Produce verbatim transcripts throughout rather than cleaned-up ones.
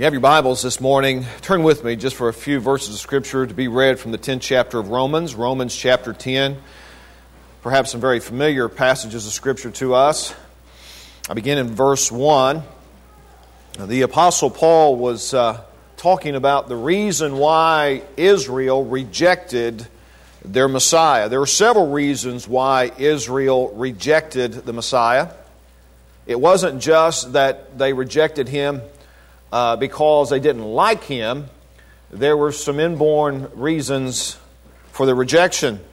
You have your Bibles this morning. Turn with me just for a few verses of Scripture to be read from the tenth chapter of Romans, Romans chapter ten. Perhaps some very familiar passages of Scripture to us. I begin in verse one. The Apostle Paul was uh, talking about the reason why Israel rejected their Messiah. There were several reasons why Israel rejected the Messiah. It wasn't just that they rejected Him Uh, because they didn't like Him. There were some inborn reasons for the rejection.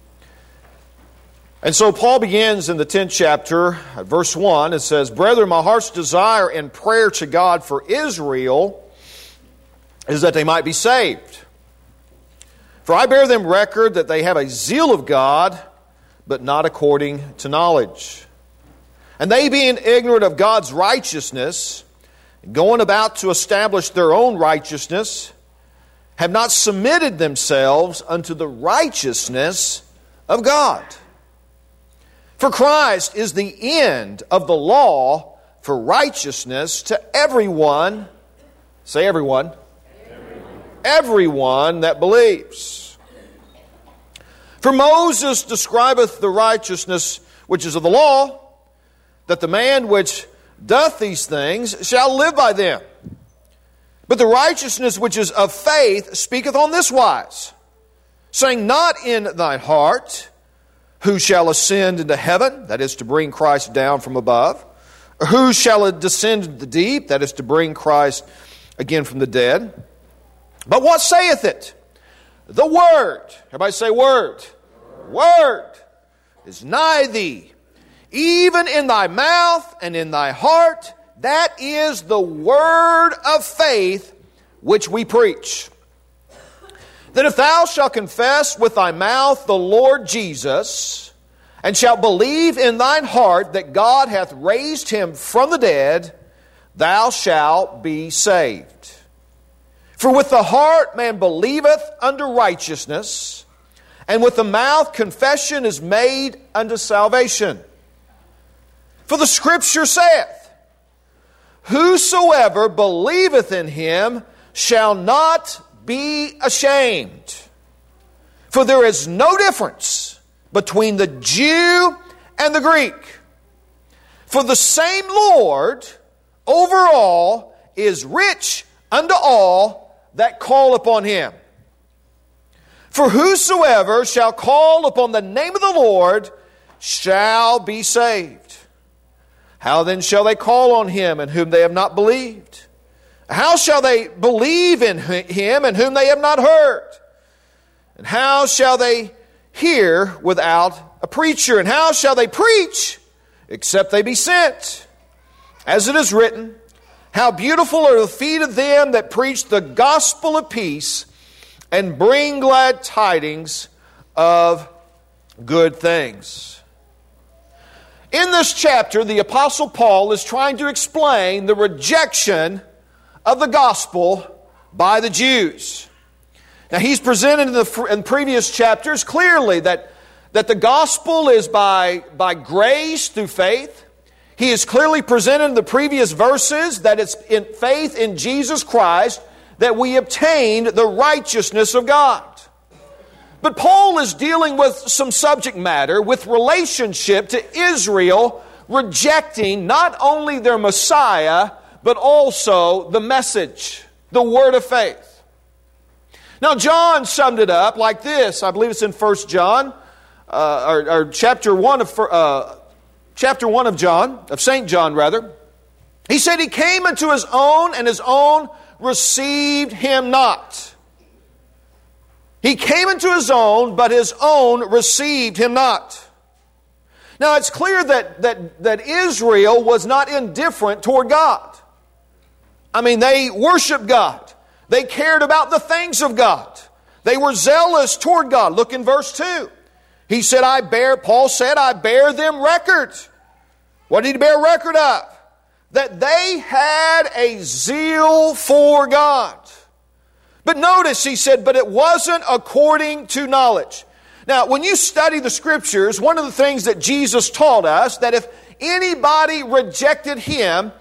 And so Paul begins in the tenth chapter, at verse one. It says, "Brethren, my heart's desire and prayer to God for Israel is that they might be saved. For I bear them record that they have a zeal of God, but not according to knowledge. And they, being ignorant of God's righteousness, going about to establish their own righteousness, have not submitted themselves unto the righteousness of God. For Christ is the end of the law for righteousness to everyone," say everyone, everyone, everyone that believes. For Moses describeth the righteousness which is of the law, that the man which doth these things shall live by them. But the righteousness which is of faith speaketh on this wise, saying, Not in thine heart, who shall ascend into heaven, that is to bring Christ down from above, or who shall descend into the deep, that is to bring Christ again from the dead. But what saith it? The Word," everybody say Word, Word is nigh thee, even in thy mouth and in thy heart. That is the word of faith which we preach. That if thou shalt confess with thy mouth the Lord Jesus, and shalt believe in thine heart that God hath raised Him from the dead, thou shalt be saved. For with the heart man believeth unto righteousness, and with the mouth confession is made unto salvation. For the Scripture saith, Whosoever believeth in Him shall not be ashamed. For there is no difference between the Jew and the Greek. For the same Lord over all is rich unto all that call upon Him. For whosoever shall call upon the name of the Lord shall be saved. How then shall they call on Him in whom they have not believed? How shall they believe in Him in whom they have not heard? And how shall they hear without a preacher? And how shall they preach except they be sent? As it is written, How beautiful are the feet of them that preach the gospel of peace and bring glad tidings of good things." In this chapter, the Apostle Paul is trying to explain the rejection of the gospel by the Jews. Now, he's presented in the in previous chapters clearly that, that the gospel is by, by grace through faith. He is clearly presented in the previous verses that it's in faith in Jesus Christ that we obtain the righteousness of God. But Paul is dealing with some subject matter with relationship to Israel rejecting not only their Messiah, but also the message, the word of faith. Now, John summed it up like this. I believe it's in First John, uh, or, or chapter one of uh, chapter one of John, of Saint John rather. He said, He came unto His own, and His own received Him not. He came into His own, but His own received Him not. Now, it's clear that, that, that Israel was not indifferent toward God. I mean, they worshiped God. They cared about the things of God. They were zealous toward God. Look in verse two. He said, I bear, Paul said, I bear them record. What did he bear record of? That they had a zeal for God. But notice, he said, but it wasn't according to knowledge. Now, when you study the Scriptures, one of the things that Jesus taught us, that if anybody rejected Him,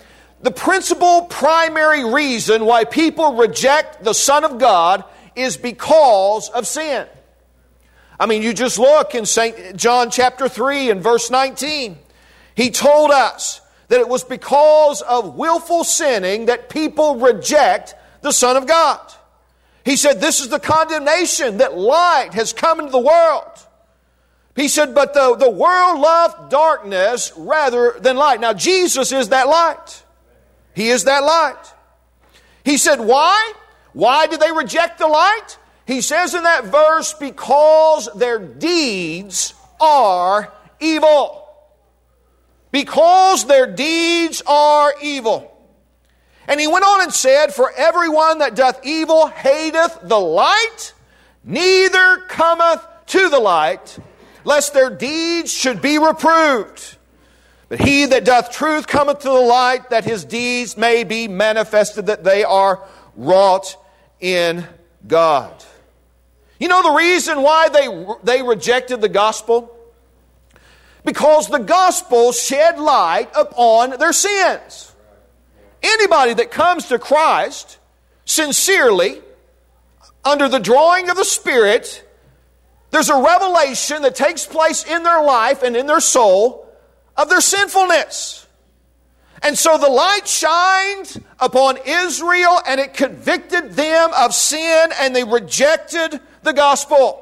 the principal primary reason why people reject the Son of God is because of sin. I mean, you just look in Saint John chapter three and verse nineteen. He told us that it was because of willful sinning that people reject the Son of God. He said, this is the condemnation, that light has come into the world. He said, but the, the world loved darkness rather than light. Now, Jesus is that light. He is that light. He said, why? Why did they reject the light? He says in that verse, because their deeds are evil. Because their deeds are evil. And he went on and said, for everyone that doth evil hateth the light, neither cometh to the light, lest their deeds should be reproved. But he that doth truth cometh to the light, that his deeds may be manifested, that they are wrought in God. You know the reason why they, they rejected the gospel? Because the gospel shed light upon their sins. Anybody that comes to Christ sincerely, under the drawing of the Spirit, there's a revelation that takes place in their life and in their soul of their sinfulness. And so the light shined upon Israel and it convicted them of sin, and they rejected the gospel.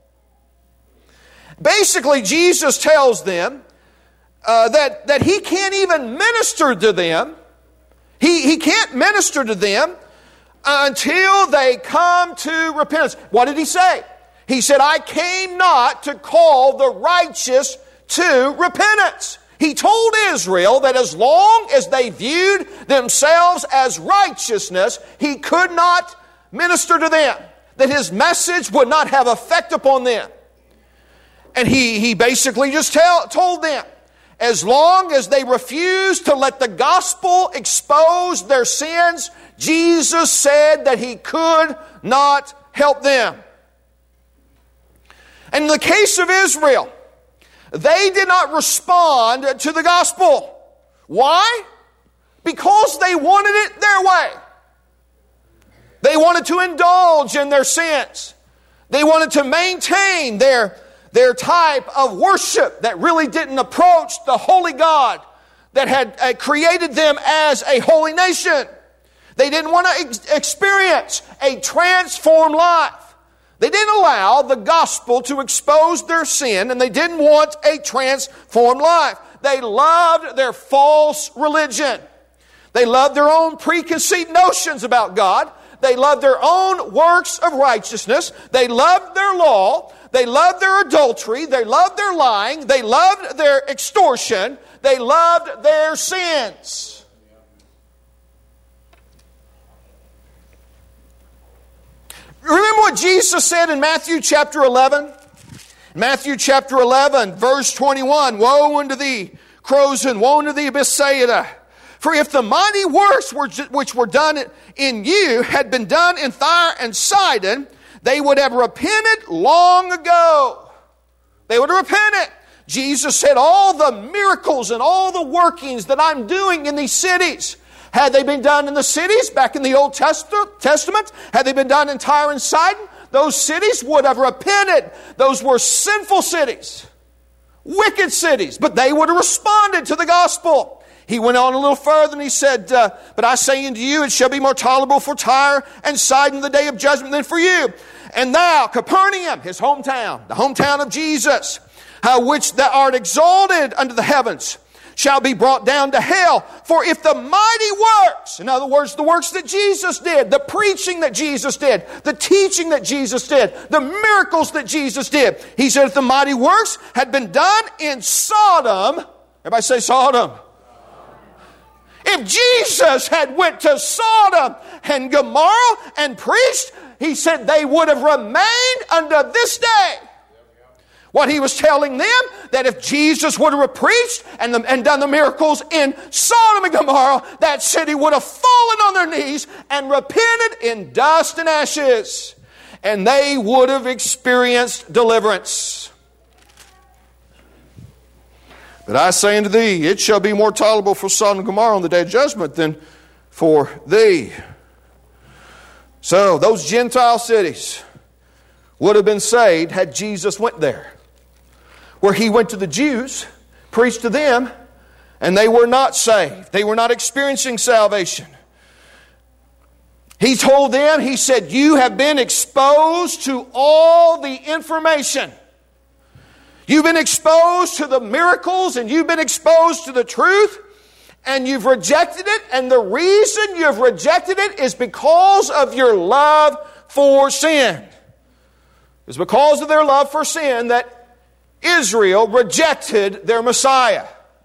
Basically, Jesus tells them uh, that, that He can't even minister to them. He, he can't minister to them until they come to repentance. What did He say? He said, I came not to call the righteous to repentance. He told Israel that as long as they viewed themselves as righteousness, He could not minister to them, that His message would not have effect upon them. And he, he basically just tell, told them, as long as they refused to let the gospel expose their sins, Jesus said that He could not help them. And in the case of Israel, they did not respond to the gospel. Why? Because they wanted it their way. They wanted to indulge in their sins. They wanted to maintain their Their type of worship that really didn't approach the holy God that had uh, created them as a holy nation. They didn't want to ex- experience a transformed life. They didn't allow the gospel to expose their sin, and they didn't want a transformed life. They loved their false religion. They loved their own preconceived notions about God. They loved their own works of righteousness. They loved their law. They loved their adultery. They loved their lying. They loved their extortion. They loved their sins. Remember what Jesus said in Matthew chapter eleven? Matthew chapter eleven, verse twenty-one. Woe unto thee, Chorazin! Woe unto thee, Bethsaida! For if the mighty works which were done in you had been done in Tyre and Sidon, they would have repented long ago. They would have repented. Jesus said, all the miracles and all the workings that I'm doing in these cities, had they been done in the cities back in the Old Testament, had they been done in Tyre and Sidon, those cities would have repented. Those were sinful cities, wicked cities, but they would have responded to the gospel. He went on a little further and he said, uh, but I say unto you, it shall be more tolerable for Tyre and Sidon in the day of judgment than for you. And thou, Capernaum, his hometown, the hometown of Jesus, uh, which thou art exalted unto the heavens, shall be brought down to hell. For if the mighty works, in other words, the works that Jesus did, the preaching that Jesus did, the teaching that Jesus did, the miracles that Jesus did, he said, if the mighty works had been done in Sodom, everybody say Sodom. If Jesus had went to Sodom and Gomorrah and preached, he said they would have remained unto this day. What he was telling them, that if Jesus would have preached and, the, and done the miracles in Sodom and Gomorrah, that city would have fallen on their knees and repented in dust and ashes. And they would have experienced deliverance. But I say unto thee, it shall be more tolerable for Sodom and Gomorrah on the day of judgment than for thee. So those Gentile cities would have been saved had Jesus went there. Where he went to the Jews, preached to them, and they were not saved. They were not experiencing salvation. He told them, he said, you have been exposed to all the information. You've been exposed to the miracles, and you've been exposed to the truth, and you've rejected it. And the reason you've rejected it is because of your love for sin. It's because of their love for sin that Israel rejected their Messiah.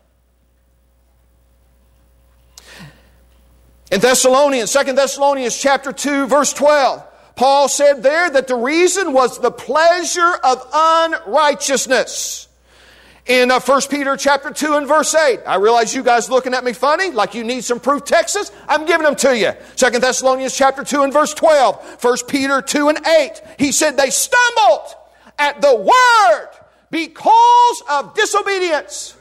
In Thessalonians, Second Thessalonians chapter two, verse twelve, Paul said there that the reason was the pleasure of unrighteousness. In uh, First Peter chapter two and verse eight, I realize you guys looking at me funny, like you need some proof texts. I'm giving them to you. Second Thessalonians chapter two and verse twelve, First Peter two and eight, he said they stumbled at the word because of disobedience.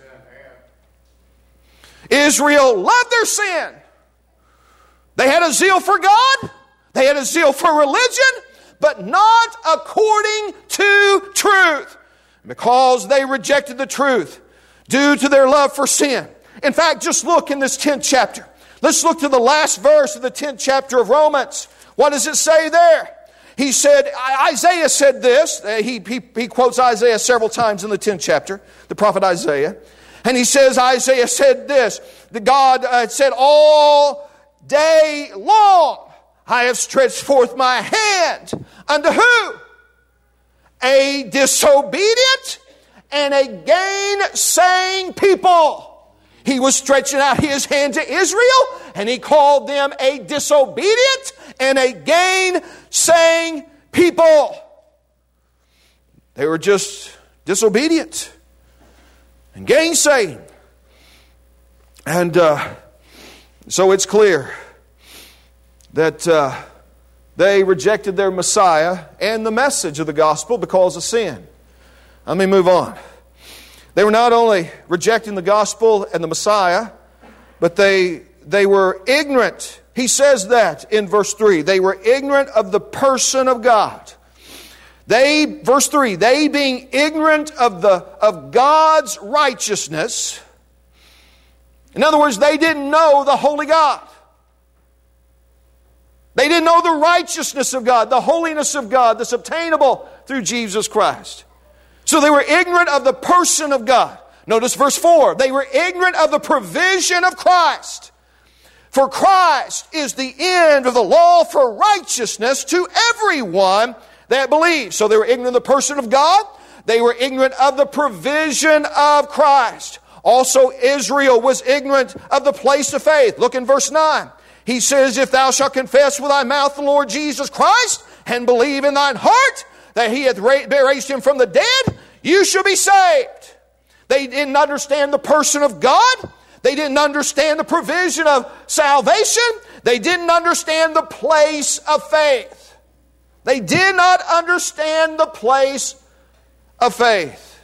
Israel loved their sin. They had a zeal for God. They had a zeal for religion, but not according to truth. Because they rejected the truth due to their love for sin. In fact, just look in this tenth chapter. Let's look to the last verse of the tenth chapter of Romans. What does it say there? He said, Isaiah said this. He, he, he quotes Isaiah several times in the tenth chapter, the prophet Isaiah. And he says, Isaiah said this, that God uh, said, all day long I have stretched forth my hand unto who? A disobedient and a gainsaying people. He was stretching out his hand to Israel, and he called them a disobedient and a gainsaying people. They were just disobedient and gainsaying. And uh, so it's clear that uh, they rejected their Messiah and the message of the gospel because of sin. Let me move on. They were not only rejecting the gospel and the Messiah, but they, they were ignorant. He says that in verse three. They were ignorant of the person of God. They, verse three, they being ignorant of the of God's righteousness. In other words, they didn't know the holy God. They didn't know the righteousness of God, the holiness of God that's obtainable through Jesus Christ. So they were ignorant of the person of God. Notice verse four. They were ignorant of the provision of Christ. For Christ is the end of the law for righteousness to everyone that believes. So they were ignorant of the person of God. They were ignorant of the provision of Christ. Also, Israel was ignorant of the place of faith. Look in verse nine. He says, if thou shalt confess with thy mouth the Lord Jesus Christ and believe in thine heart that he hath raised him from the dead, you shall be saved. They didn't understand the person of God. They didn't understand the provision of salvation. They didn't understand the place of faith. They did not understand the place of faith.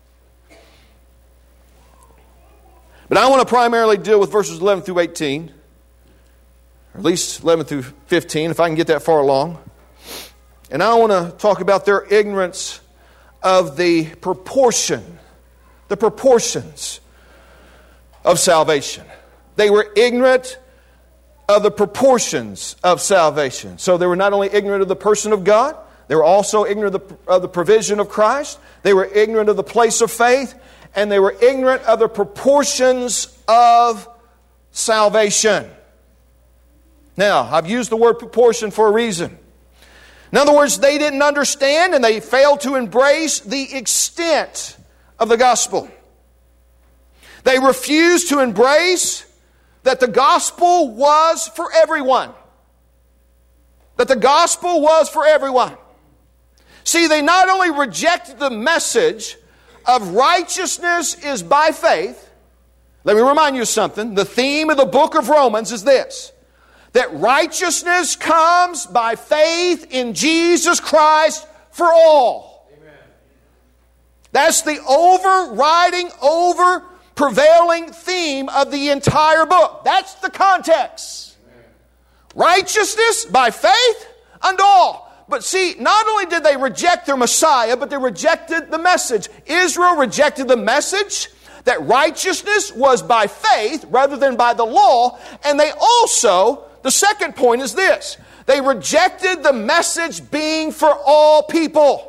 But I want to primarily deal with verses eleven through eighteen. Or at least eleven through fifteen, if I can get that far along. And I want to talk about their ignorance of the proportion, the proportions of salvation. They were ignorant of the proportions of salvation. So they were not only ignorant of the person of God, they were also ignorant of the, of the provision of Christ. They were ignorant of the place of faith. And they were ignorant of the proportions of salvation. Now, I've used the word proportion for a reason. In other words, they didn't understand and they failed to embrace the extent of the gospel. They refused to embrace that the gospel was for everyone. That the gospel was for everyone. See, they not only rejected the message of righteousness is by faith. Let me remind you of something. The theme of the book of Romans is this. That righteousness comes by faith in Jesus Christ for all. Amen. That's the overriding, over prevailing theme of the entire book. That's the context. Righteousness by faith unto all. But see, not only did they reject their Messiah, but they rejected the message. Israel rejected the message that righteousness was by faith rather than by the law. And they also, the second point is this, they rejected the message being for all people.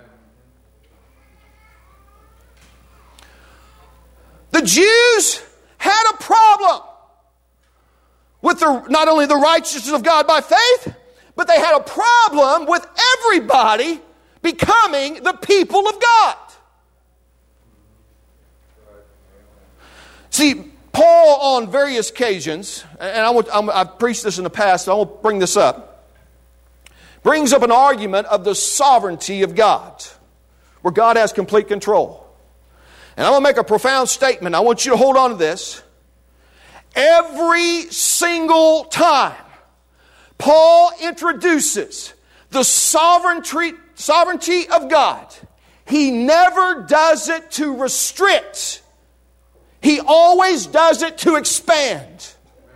The Jews had a problem with the, not only the righteousness of God by faith, but they had a problem with everybody becoming the people of God. See, Paul on various occasions, and I want, I'm, I've preached this in the past, so I won't bring this up, brings up an argument of the sovereignty of God, where God has complete control. And I'm going to make a profound statement. I want you to hold on to this. Every single time Paul introduces the sovereignty, sovereignty of God, he never does it to restrict. He always does it to expand.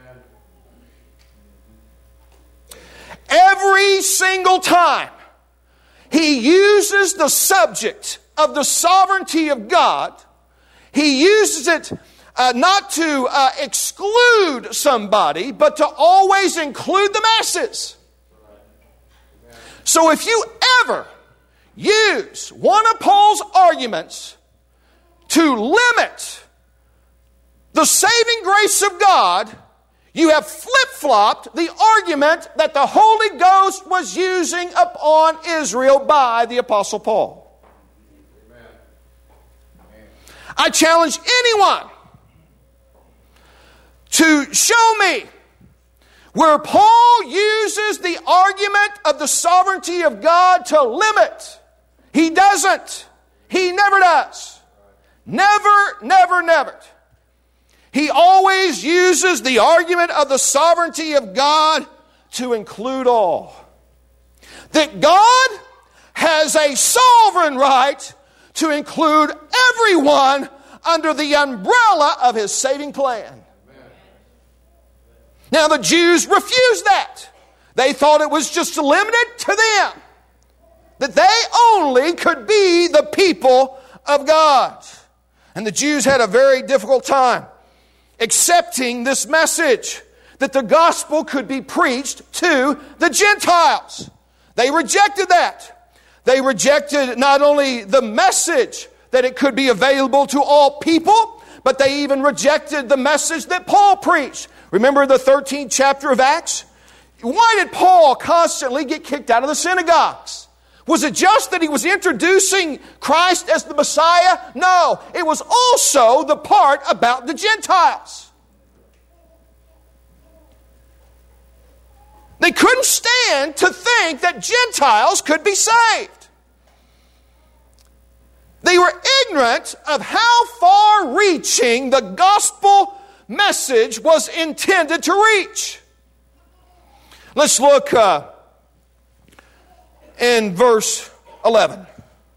Every single time he uses the subject of the sovereignty of God, he uses it uh, not to uh, exclude somebody, but to always include the masses. So if you ever use one of Paul's arguments to limit the saving grace of God, you have flip-flopped the argument that the Holy Ghost was using upon Israel by the Apostle Paul. I challenge anyone to show me where Paul uses the argument of the sovereignty of God to limit. He doesn't. He never does. Never, never, never. He always uses the argument of the sovereignty of God to include all. That God has a sovereign right to include everyone under the umbrella of His saving plan. Amen. Now the Jews refused that. They thought it was just limited to them. That they only could be the people of God. And the Jews had a very difficult time accepting this message that the gospel could be preached to the Gentiles. They rejected that. They rejected not only the message that it could be available to all people, but they even rejected the message that Paul preached. Remember the thirteenth chapter of Acts? Why did Paul constantly get kicked out of the synagogues? Was it just that he was introducing Christ as the Messiah? No, it was also the part about the Gentiles. They couldn't stand to think that Gentiles could be saved. They were ignorant of how far-reaching the gospel message was intended to reach. Let's look uh, in verse eleven.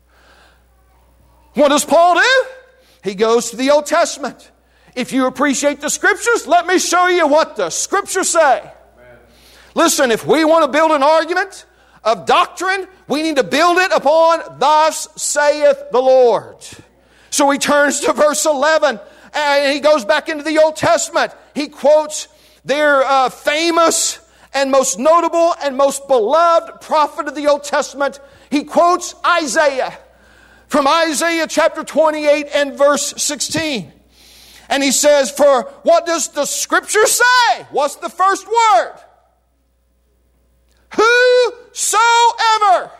What does Paul do? He goes to the Old Testament. If you appreciate the Scriptures, let me show you what the Scriptures say. Amen. Listen, if we want to build an argument of doctrine, we need to build it upon thus saith the Lord. So he turns to verse eleven and he goes back into the Old Testament. He quotes their uh, famous and most notable and most beloved prophet of the Old Testament. He quotes Isaiah from Isaiah chapter twenty-eight and verse sixteen. And he says, for what does the Scripture say? What's the first word? Whosoever.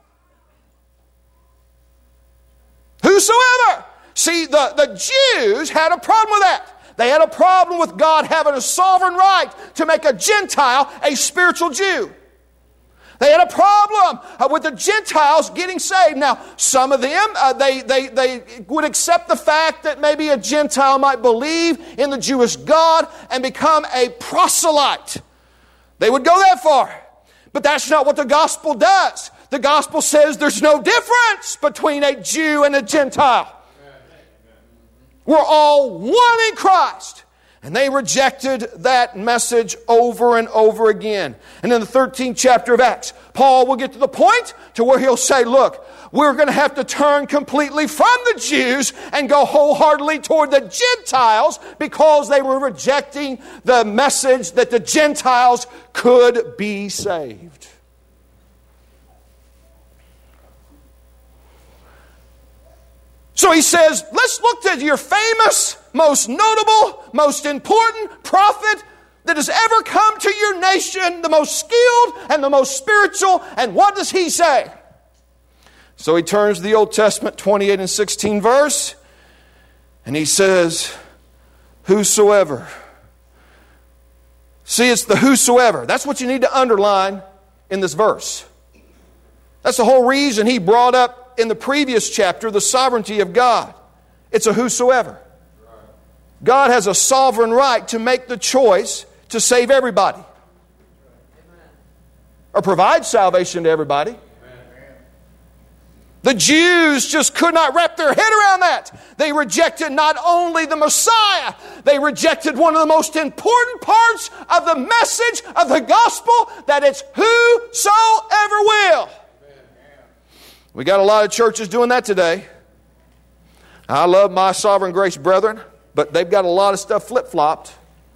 Whosoever. See, the, the Jews had a problem with that. They had a problem with God having a sovereign right to make a Gentile a spiritual Jew. They had a problem uh, with the Gentiles getting saved. Now, some of them, uh, they, they, they would accept the fact that maybe a Gentile might believe in the Jewish God and become a proselyte. They would go that far. But that's not what the gospel does. The gospel says there's no difference between a Jew and a Gentile. We're all one in Christ. And they rejected that message over and over again. And in the thirteenth chapter of Acts, Paul will get to the point to where he'll say, look, we're going to have to turn completely from the Jews and go wholeheartedly toward the Gentiles because they were rejecting the message that the Gentiles could be saved. So he says, let's look at your famous, most notable, most important prophet that has ever come to your nation, the most skilled and the most spiritual. And what does he say? So he turns to the Old Testament, twenty-eight and sixteen verse, and he says, whosoever. See, it's the whosoever. That's what you need to underline in this verse. That's the whole reason he brought up in the previous chapter the sovereignty of God. It's a whosoever. God has a sovereign right to make the choice to save everybody. Or provide salvation to everybody. The Jews just could not wrap their head around that. They rejected not only the Messiah, they rejected one of the most important parts of the message of the gospel, that it's whosoever will. We got a lot of churches doing that today. I love my Sovereign Grace brethren, but they've got a lot of stuff flip-flopped.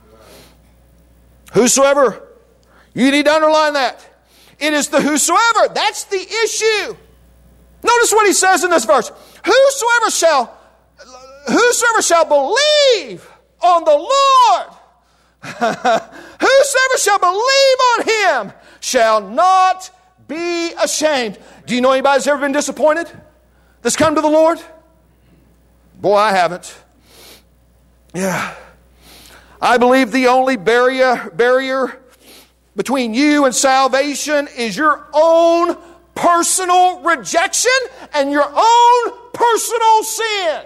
Whosoever, you need to underline that. It is the whosoever. That's the issue. Notice what he says in this verse. Whosoever shall, whosoever shall believe on the Lord, whosoever shall believe on Him shall not be ashamed. Do you know anybody that's ever been disappointed that's come to the Lord? Boy, I haven't. Yeah. I believe the only barrier, barrier between you and salvation is your own personal rejection and your own personal sin.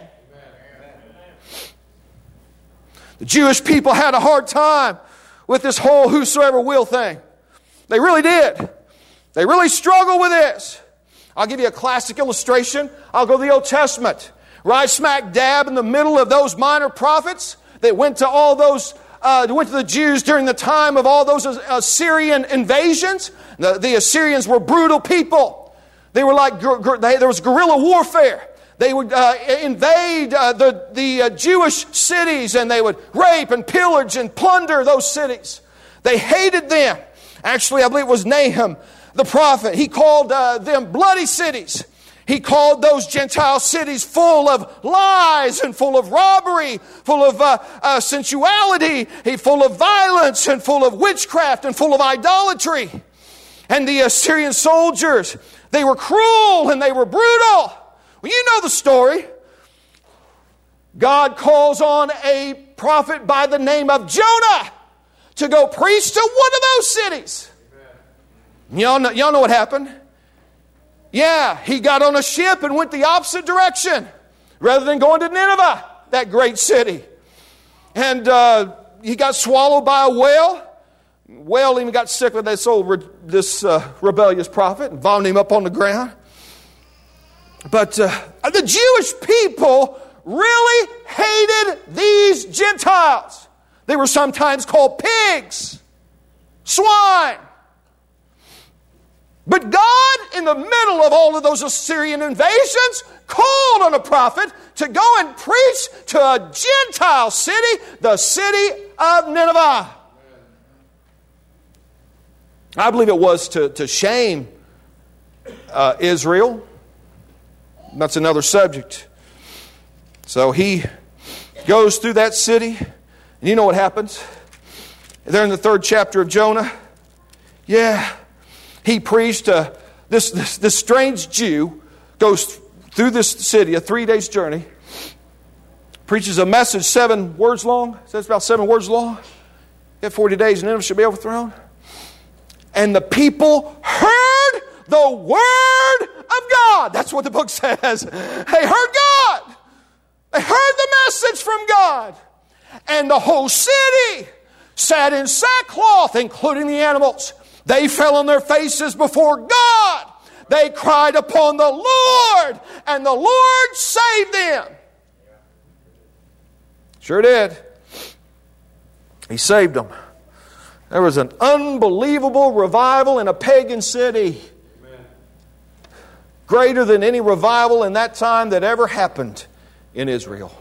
The Jewish people had a hard time with this whole whosoever will thing. They really did. They really struggled with this. I'll give you a classic illustration. I'll go to the Old Testament. Right smack dab in the middle of those minor prophets that went to all those, uh, went to the Jews during the time of all those Assyrian invasions. The, the Assyrians were brutal people. They were like, they, there was guerrilla warfare. They would uh, invade uh, the, the uh, Jewish cities, and they would rape and pillage and plunder those cities. They hated them. Actually, I believe it was Nahum, the prophet. He called uh, them bloody cities. He called those Gentile cities full of lies and full of robbery, full of uh, uh, sensuality, full of violence and full of witchcraft and full of idolatry. And the Assyrian soldiers, they were cruel and they were brutal. Well, you know the story. God calls on a prophet by the name of Jonah to go preach to one of those cities. Y'all know, y'all know what happened? Yeah, he got on a ship and went the opposite direction rather than going to Nineveh, that great city. And uh, he got swallowed by a whale. Whale even got sick with this old re- this uh, rebellious prophet and vomited him up on the ground. But uh, the Jewish people really hated these Gentiles. They were sometimes called pigs, swine. But God, in the middle of all of those Assyrian invasions, called on a prophet to go and preach to a Gentile city, the city of Nineveh. I believe it was to, to shame uh, Israel. That's another subject. So he goes through that city, and you know what happens? There in the third chapter of Jonah, yeah, he preached, uh, this, this, this strange Jew goes through this city, a three days journey, preaches a message seven words long, says about seven words long, yet forty days and Nineveh shall be overthrown. And the people heard the word of God. That's what the book says. They heard God. They heard the message from God. And the whole city sat in sackcloth, including the animals. They fell on their faces before God. They cried upon the Lord, and the Lord saved them. Sure did. He saved them. There was an unbelievable revival in a pagan city. Amen. Greater than any revival in that time that ever happened in Israel.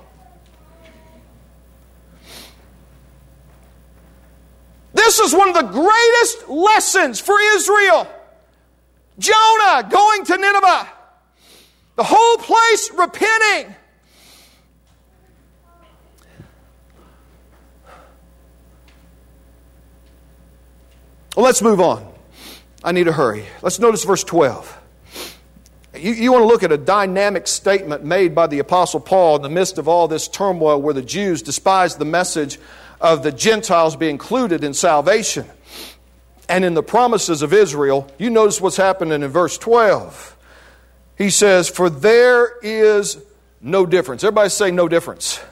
This is one of the greatest lessons for Israel. Jonah going to Nineveh. The whole place repenting. Well, let's move on. I need to hurry. Let's notice verse twelve. You, you want to look at a dynamic statement made by the Apostle Paul in the midst of all this turmoil where the Jews despised the message of the Gentiles being included in salvation and in the promises of Israel. You notice what's happening in verse twelve. He says, for there is no difference. Everybody say no difference.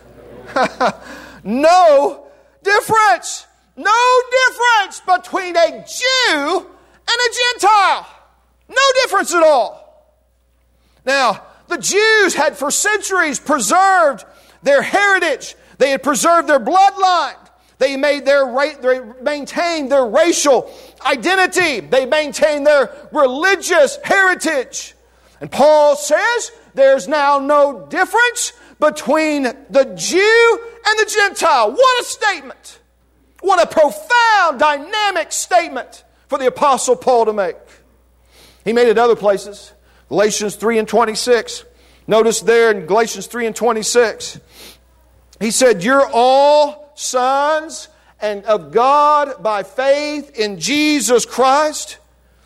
No difference. No difference between a Jew and a Gentile. No difference at all. Now, the Jews had for centuries preserved their heritage. They had preserved their bloodline. They made their they maintained their racial identity. They maintained their religious heritage. And Paul says there's now no difference between the Jew and the Gentile. What a statement! What a profound, dynamic statement for the Apostle Paul to make. He made it other places. Galatians three and twenty-six. Notice there in Galatians three and twenty-six. He said, you're all sons and of God by faith in Jesus Christ.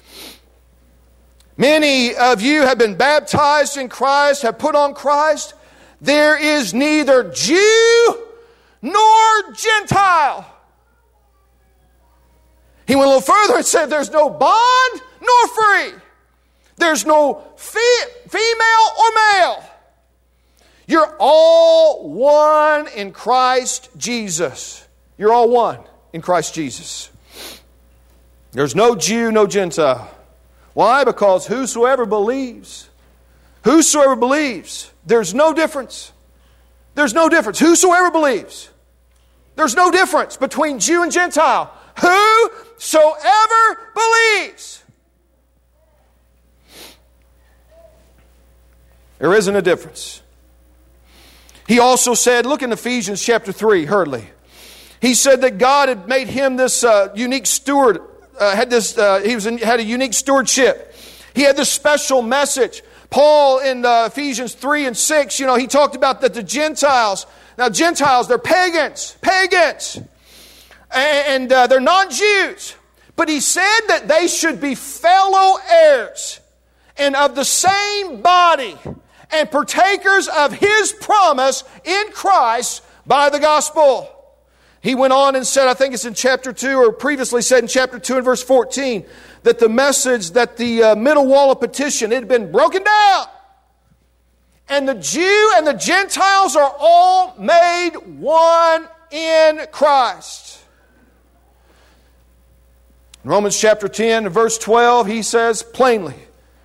Many of you have been baptized in Christ, have put on Christ. There is neither Jew nor Gentile. He went a little further and said there's no bond nor free. There's no fe- female or male. You're all one in Christ Jesus. You're all one in Christ Jesus. There's no Jew, no Gentile. Why? Because whosoever believes, whosoever believes, there's no difference. There's no difference. Whosoever believes. There's no difference between Jew and Gentile. Whosoever believes. There isn't a difference. He also said, look in Ephesians chapter three, hurriedly. He said that God had made him this uh, unique steward, uh, had this, uh, he was in, had a unique stewardship. He had this special message. Paul in uh, Ephesians three and six, you know, he talked about that the Gentiles, now Gentiles, they're pagans, pagans. And uh, they're non-Jews. But he said that they should be fellow heirs and of the same body and partakers of His promise in Christ by the gospel. He went on and said, I think it's in chapter two, or previously said in chapter two and verse fourteen, that the message that the uh, middle wall of petition, it had been broken down. And the Jew and the Gentiles are all made one in Christ. In Romans chapter ten, verse twelve, he says plainly,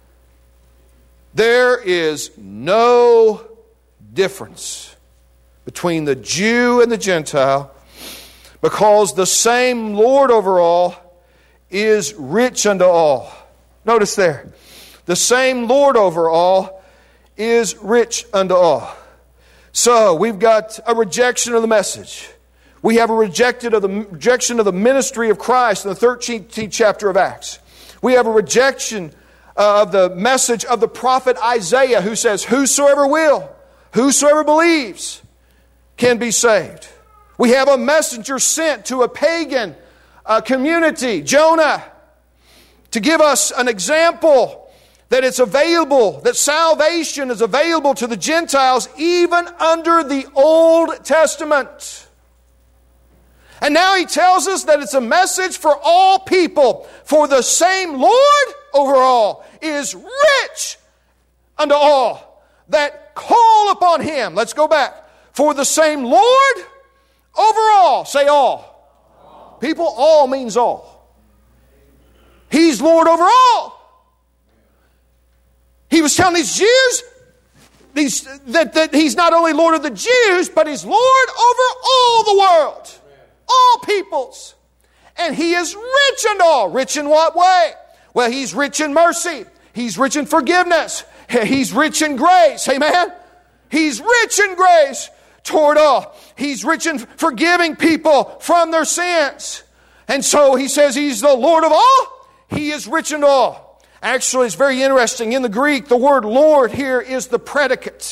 there is no difference between the Jew and the Gentile, because the same Lord over all is rich unto all. Notice there, the same Lord over all is rich unto all. So we've got a rejection of the message. We have a rejected of the rejection of the ministry of Christ in the thirteenth chapter of Acts. We have a rejection of the message of the prophet Isaiah, who says, whosoever will, whosoever believes can be saved. We have a messenger sent to a pagan uh, community, Jonah, to give us an example that it's available, that salvation is available to the Gentiles even under the Old Testament. And now he tells us that it's a message for all people. For the same Lord over all is rich unto all that call upon Him. Let's go back. For the same Lord over all. Say all. all. People, all means all. He's Lord over all. He was telling these Jews, these, that, that He's not only Lord of the Jews, but He's Lord over all the world, all peoples. And He is rich in all. Rich in what way? Well, He's rich in mercy. He's rich in forgiveness. He's rich in grace. Amen? He's rich in grace toward all. He's rich in forgiving people from their sins. And so He says He's the Lord of all. He is rich in all. Actually, it's very interesting. In the Greek, the word Lord here is the predicate.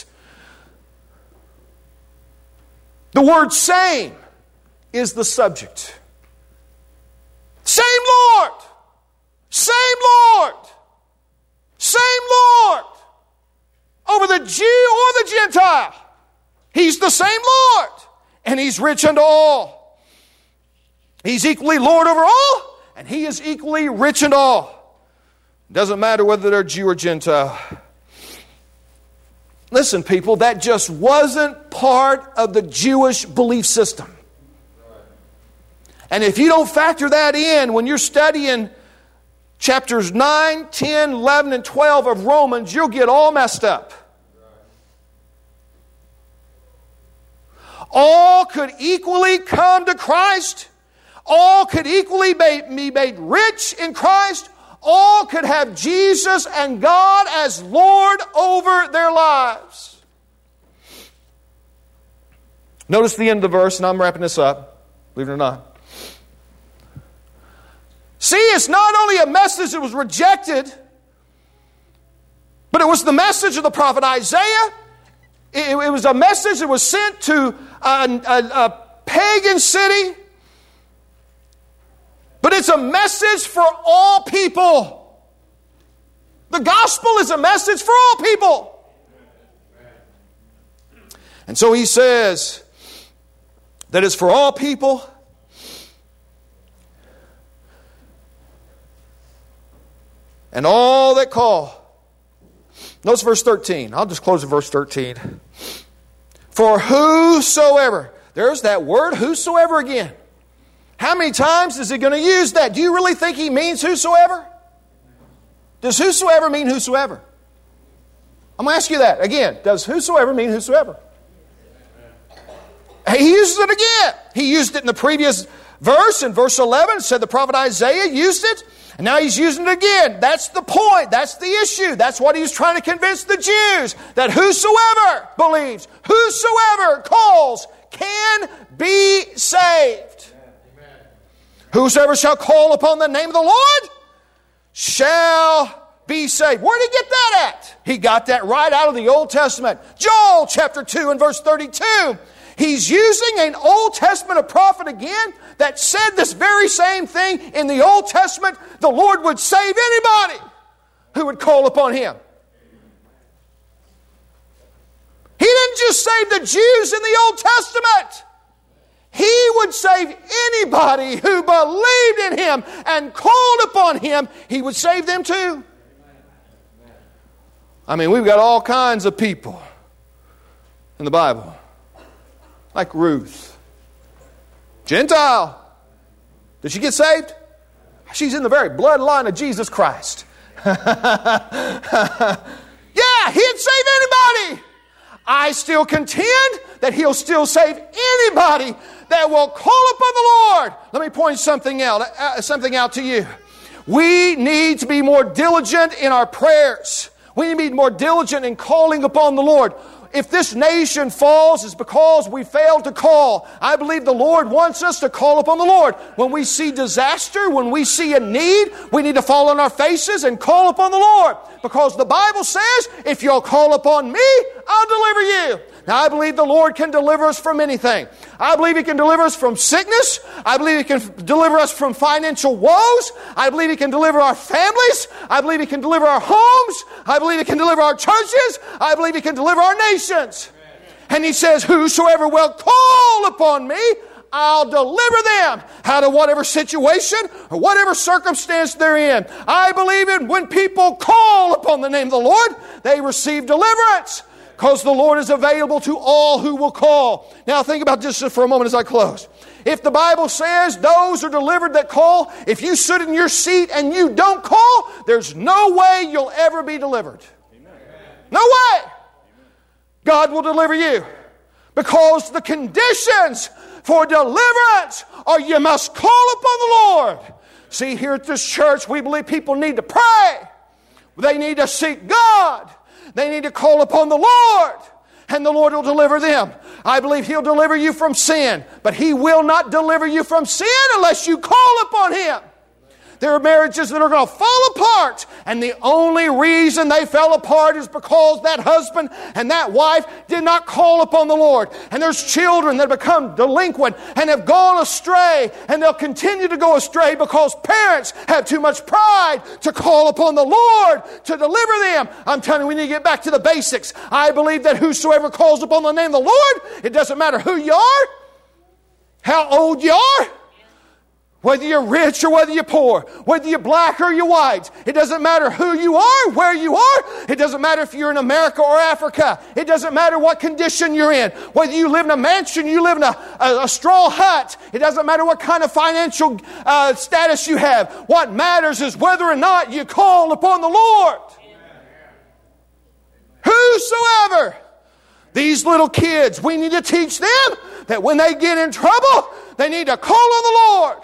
The word same is the subject. Same Lord. Same Lord. Same Lord. Over the Jew or the Gentile. He's the same Lord. And He's rich unto all. He's equally Lord over all. And He is equally rich in all. Doesn't matter whether they're Jew or Gentile. Listen, people, that just wasn't part of the Jewish belief system. And if you don't factor that in when you're studying chapters nine, ten, eleven, and twelve of Romans, you'll get all messed up. All could equally come to Christ. All could equally be made rich in Christ. All could have Jesus and God as Lord over their lives. Notice the end of the verse, and I'm wrapping this up, believe it or not. See, it's not only a message that was rejected, but it was the message of the prophet Isaiah. It, it was a message that was sent to a, a, a pagan city. But it's a message for all people. The gospel is a message for all people. And so he says that it's for all people. And all that call. Notice verse thirteen. I'll just close at verse thirteen. For whosoever. There's that word, whosoever again. How many times is He going to use that? Do you really think He means whosoever? Does whosoever mean whosoever? I'm going to ask you that again. Does whosoever mean whosoever? He uses it again. He used it in the previous verse. In verse eleven, it said the prophet Isaiah used it. And now He's using it again. That's the point. That's the issue. That's what He's trying to convince the Jews. That whosoever believes, whosoever calls, can be saved. Whosoever shall call upon the name of the Lord shall be saved. Where did he get that at? He got that right out of the Old Testament. Joel chapter two and verse thirty-two. He's using an Old Testament prophet again that said this very same thing in the Old Testament. The Lord would save anybody who would call upon Him. He didn't just save the Jews in the Old Testament. He would save anybody who believed in Him and called upon Him. He would save them too. I mean, we've got all kinds of people in the Bible. Like Ruth. Gentile. Did she get saved? She's in the very bloodline of Jesus Christ. Yeah, He'd save anybody. I still contend that He'll still save anybody that will call upon the Lord. Let me point something out, uh, something out to you. We need to be more diligent in our prayers. We need to be more diligent in calling upon the Lord. If this nation falls, it's because we failed to call. I believe the Lord wants us to call upon the Lord. When we see disaster, when we see a need, we need to fall on our faces and call upon the Lord. Because the Bible says, if you'll call upon me, I'll deliver you. Now, I believe the Lord can deliver us from anything. I believe He can deliver us from sickness. I believe He can deliver us from financial woes. I believe He can deliver our families. I believe He can deliver our homes. I believe He can deliver our churches. I believe He can deliver our nations. And He says, whosoever will call upon me, I'll deliver them out of whatever situation or whatever circumstance they're in. I believe it when people call upon the name of the Lord, they receive deliverance. Because the Lord is available to all who will call. Now think about this just for a moment as I close. If the Bible says those are delivered that call, if you sit in your seat and you don't call, there's no way you'll ever be delivered. Amen. No way. God will deliver you. Because the conditions for deliverance are you must call upon the Lord. See, here at this church, we believe people need to pray. They need to seek God. They need to call upon the Lord. And the Lord will deliver them. I believe He'll deliver you from sin. But He will not deliver you from sin unless you call upon Him. There are marriages that are going to fall apart. And the only reason they fell apart is because that husband and that wife did not call upon the Lord. And there's children that become delinquent and have gone astray. And they'll continue to go astray because parents have too much pride to call upon the Lord to deliver them. I'm telling you, we need to get back to the basics. I believe that whosoever calls upon the name of the Lord, it doesn't matter who you are, how old you are, whether you're rich or whether you're poor, whether you're black or you're white. It doesn't matter who you are, where you are. It doesn't matter if you're in America or Africa. It doesn't matter what condition you're in. Whether you live in a mansion, you live in a, a, a straw hut. It doesn't matter what kind of financial uh, status you have. What matters is whether or not you call upon the Lord. Whosoever. These little kids, we need to teach them that when they get in trouble, they need to call on the Lord.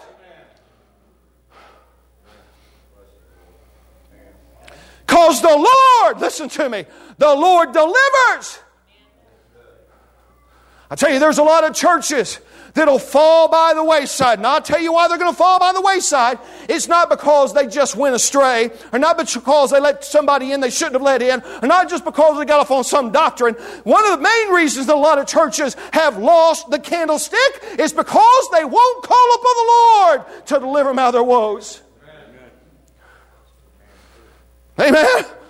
Because the Lord, listen to me, the Lord delivers. I tell you, there's a lot of churches that'll fall by the wayside. And I'll tell you why they're going to fall by the wayside. It's not because they just went astray, or not because they let somebody in they shouldn't have let in, or not just because they got off on some doctrine. One of the main reasons that a lot of churches have lost the candlestick is because they won't call upon the Lord to deliver them out of their woes. Amen.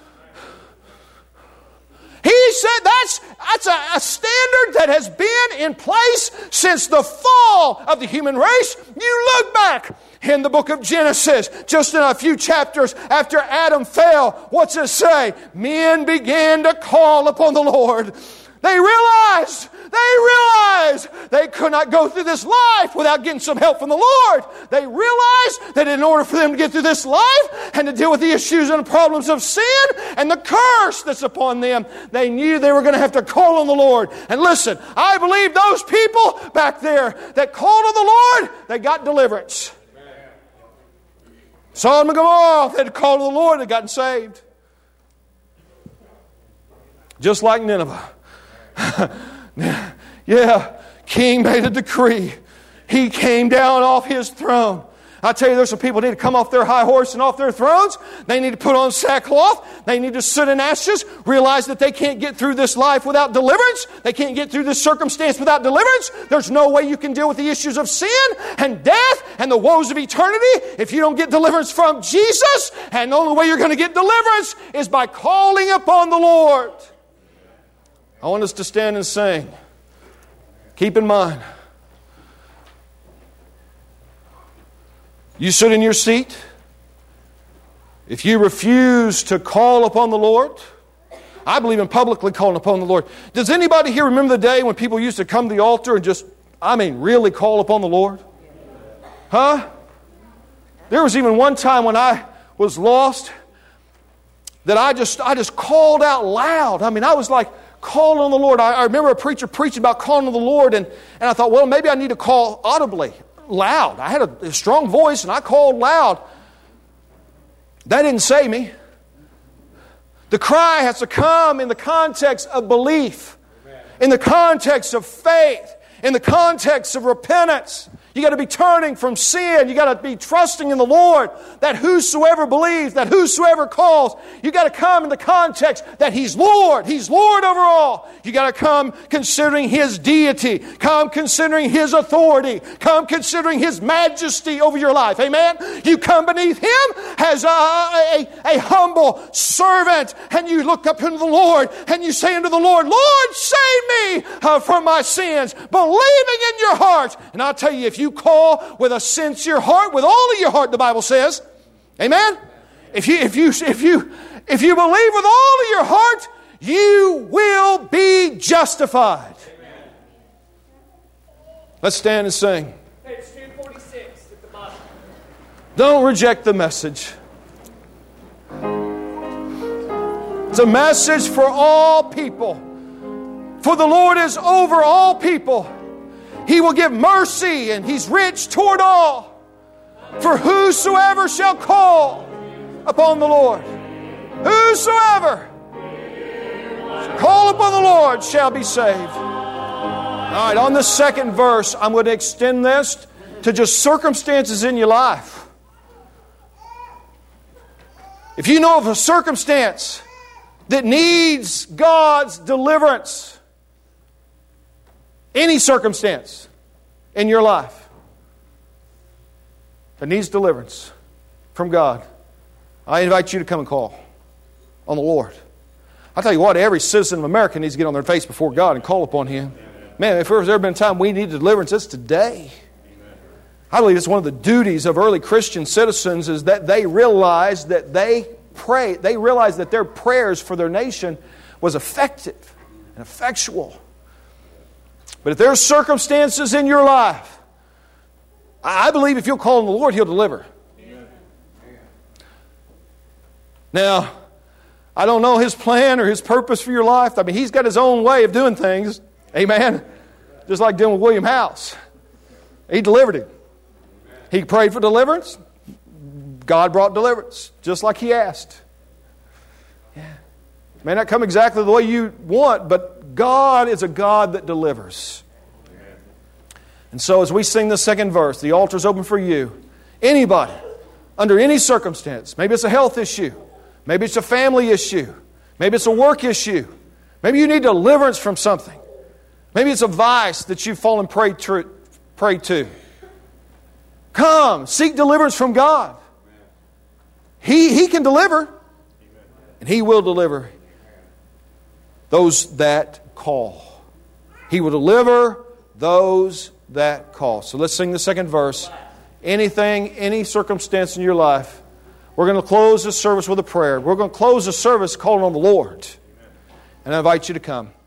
He said that's, that's a, a standard that has been in place since the fall of the human race. You look back in the book of Genesis, just in a few chapters after Adam fell, what's it say? Men began to call upon the Lord. They realized, they realized they could not go through this life without getting some help from the Lord. They realized that in order for them to get through this life and to deal with the issues and the problems of sin and the curse that's upon them, they knew they were going to have to call on the Lord. And listen, I believe those people back there that called on the Lord, they got deliverance. Sodom and Gomorrah, they had called on the Lord, they gotten saved. Just like Nineveh. Yeah, king made a decree. He came down off his throne. I tell you, there's some people who need to come off their high horse and off their thrones. They need to put on sackcloth. They need to sit in ashes. Realize that they can't get through this life without deliverance. They can't get through this circumstance without deliverance. There's no way you can deal with the issues of sin and death and the woes of eternity if you don't get deliverance from Jesus. And the only way you're going to get deliverance is by calling upon the Lord. I want us to stand and sing. Keep in mind, you sit in your seat. If you refuse to call upon the Lord, I believe in publicly calling upon the Lord. Does anybody here remember the day when people used to come to the altar and just, I mean, really call upon the Lord? Huh? There was even one time when I was lost that I just, I just called out loud. I mean, I was like, called on the Lord. I, I remember a preacher preaching about calling on the Lord, and, and I thought, well, maybe I need to call audibly, loud. I had a, a strong voice, and I called loud. That didn't save me. The cry has to come in the context of belief, in the context of faith, in the context of repentance. You got to be turning from sin. You got to be trusting in the Lord that whosoever believes, that whosoever calls, you got to come in the context that He's Lord. He's Lord over all. You got to come considering His deity. Come considering His authority. Come considering His majesty over your life. Amen? You come beneath Him as a, a, a humble servant, and you look up into the Lord and you say unto the Lord, Lord, save me uh, from my sins, believing in your heart. And I'll tell you, if you call with a sincere heart, with all of your heart, the Bible says, amen? If you, if you, if you, if you believe with all of your heart, you will be justified. Amen. Let's stand and sing. Page two forty-six at the bottom. Don't reject the message. It's a message for all people. For the Lord is over all people. He will give mercy, and He's rich toward all. For whosoever shall call upon the Lord, whosoever shall call upon the Lord shall be saved. All right, on the second verse, I'm going to extend this to just circumstances in your life. If you know of a circumstance that needs God's deliverance, any circumstance in your life that needs deliverance from God, I invite you to come and call on the Lord. I'll tell you what, every citizen of America needs to get on their face before God and call upon Him. Man, if there's ever been a time we need deliverance, it's today. I believe it's one of the duties of early Christian citizens is that they realize that they pray, they realize that their prayers for their nation was effective and effectual. But if there's circumstances in your life, I believe if you'll call on the Lord, He'll deliver. Amen. Now, I don't know His plan or His purpose for your life. I mean, He's got His own way of doing things. Amen. Just like dealing with William House. He delivered him. He prayed for deliverance. God brought deliverance, just like He asked. Yeah. It may not come exactly the way you want, but God is a God that delivers. And so as we sing the second verse, the altar's open for you. Anybody, under any circumstance, maybe it's a health issue, maybe it's a family issue, maybe it's a work issue, maybe you need deliverance from something, maybe it's a vice that you've fallen prey to. Prey to. Come, seek deliverance from God. He, he can deliver, and He will deliver those that call. He will deliver those that call. So let's sing the second verse. Anything, any circumstance in your life, we're going to close this service with a prayer. We're going to close the service calling on the Lord. And I invite you to come.